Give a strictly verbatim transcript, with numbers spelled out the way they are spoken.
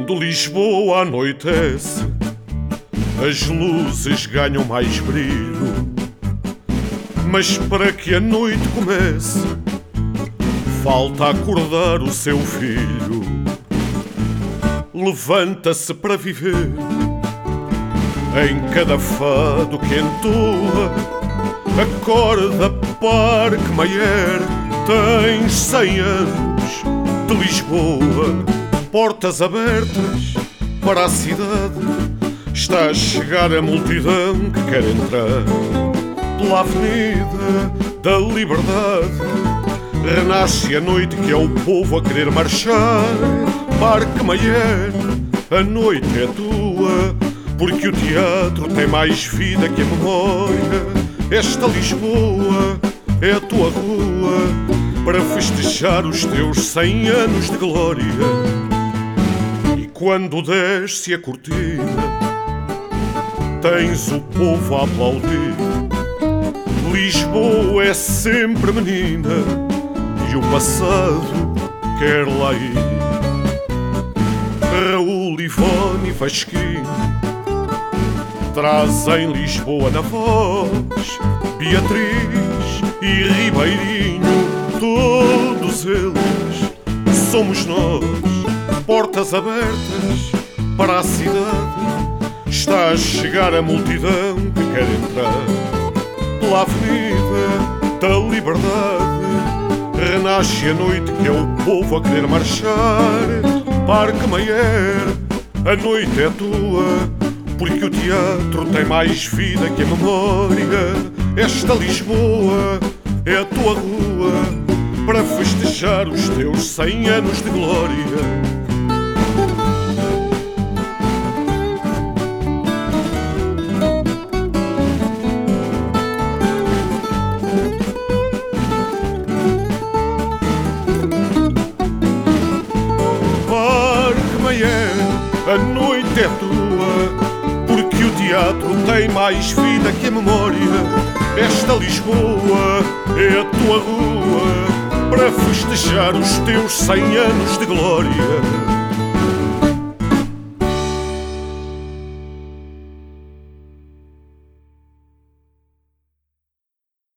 Quando Lisboa anoitece, as luzes ganham mais brilho. Mas para que a noite comece, falta acordar o seu filho. Levanta-se para viver em cada fado que entoa. Acorda, Parque Mayer, tens cem anos de Lisboa. Portas abertas para a cidade, está a chegar a multidão que quer entrar pela Avenida da Liberdade. Renasce a noite que é o povo a querer marchar. Parque Mayer, a noite é tua, porque o teatro tem mais vida que a memória. Esta Lisboa é a tua rua para festejar os teus cem anos de glória. E quando desce a cortina, tens o povo a aplaudir. Lisboa é sempre menina e o passado quer lá ir. Raul, Ivone e Vasquinho trazem Lisboa na voz. Beatriz e Ribeirinho, todos eles somos nós. Portas abertas para a cidade, está a chegar a multidão que quer entrar pela Avenida da Liberdade. Renasce a noite que é o povo a querer marchar. Parque Mayer, a noite é tua, porque o teatro tem mais vida que a memória. Esta Lisboa é a tua rua para festejar os teus cem anos de glória. A noite é tua, porque o teatro tem mais vida que a memória. Esta Lisboa é a tua rua para festejar os teus cem anos de glória.